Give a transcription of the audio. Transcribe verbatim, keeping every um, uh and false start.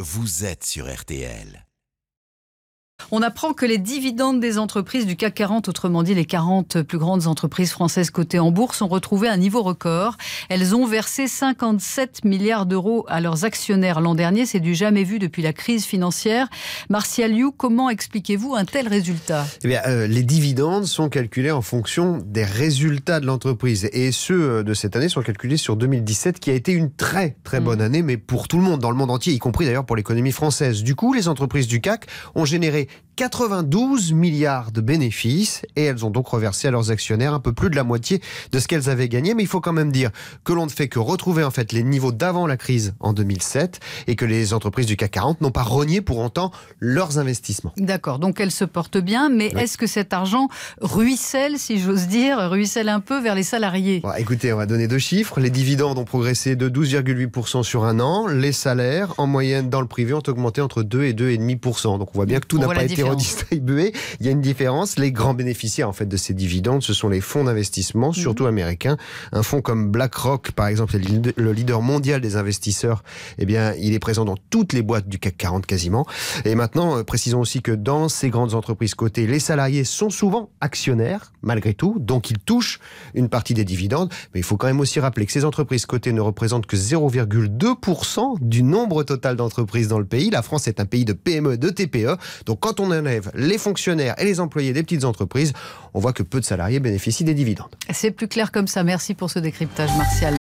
vous êtes sur R T L. On apprend que les dividendes des entreprises du C A C quarante, autrement dit les quarante plus grandes entreprises françaises cotées en bourse, ont retrouvé un niveau record. Elles ont versé cinquante-sept milliards d'euros à leurs actionnaires l'an dernier. C'est du jamais vu depuis la crise financière. Martial You, comment expliquez-vous un tel résultat ? Eh bien, euh, les dividendes sont calculés en fonction des résultats de l'entreprise. Et ceux de cette année sont calculés sur deux mille dix-sept, qui a été une très très bonne mmh. année, mais pour tout le monde, dans le monde entier, y compris d'ailleurs pour l'économie française. Du coup, les entreprises du C A C ont généré quatre-vingt-douze milliards de bénéfices et elles ont donc reversé à leurs actionnaires un peu plus de la moitié de ce qu'elles avaient gagné. Mais il faut quand même dire que l'on ne fait que retrouver en fait les niveaux d'avant la crise en deux mille sept et que les entreprises du C A C quarante n'ont pas renié pour autant leurs investissements. D'accord, donc elles se portent bien, mais oui. Est-ce que cet argent ruisselle, si j'ose dire, ruisselle un peu vers les salariés ? Bon, écoutez, on va donner deux chiffres. Les dividendes ont progressé de douze virgule huit pour cent sur un an. Les salaires, en moyenne dans le privé, ont augmenté entre deux et deux virgule cinq pour cent. Donc on voit bien que tout on n'a pas été redistribué. Il y a une différence. Les grands bénéficiaires en fait de ces dividendes, ce sont les fonds d'investissement, surtout mmh. américains. Un fonds comme BlackRock, par exemple, le leader mondial des investisseurs, eh bien, il est présent dans toutes les boîtes du C A C quarante quasiment. Et maintenant, précisons aussi que dans ces grandes entreprises cotées, les salariés sont souvent actionnaires, malgré tout, donc ils touchent une partie des dividendes. Mais il faut quand même aussi rappeler que ces entreprises cotées ne représentent que zéro virgule deux pour cent du nombre total d'entreprises dans le pays. La France est un pays de P M E, de T P E. Donc quand on enlève les fonctionnaires et les employés des petites entreprises, on voit que peu de salariés bénéficient des dividendes. C'est plus clair comme ça. Merci pour ce décryptage, Martial.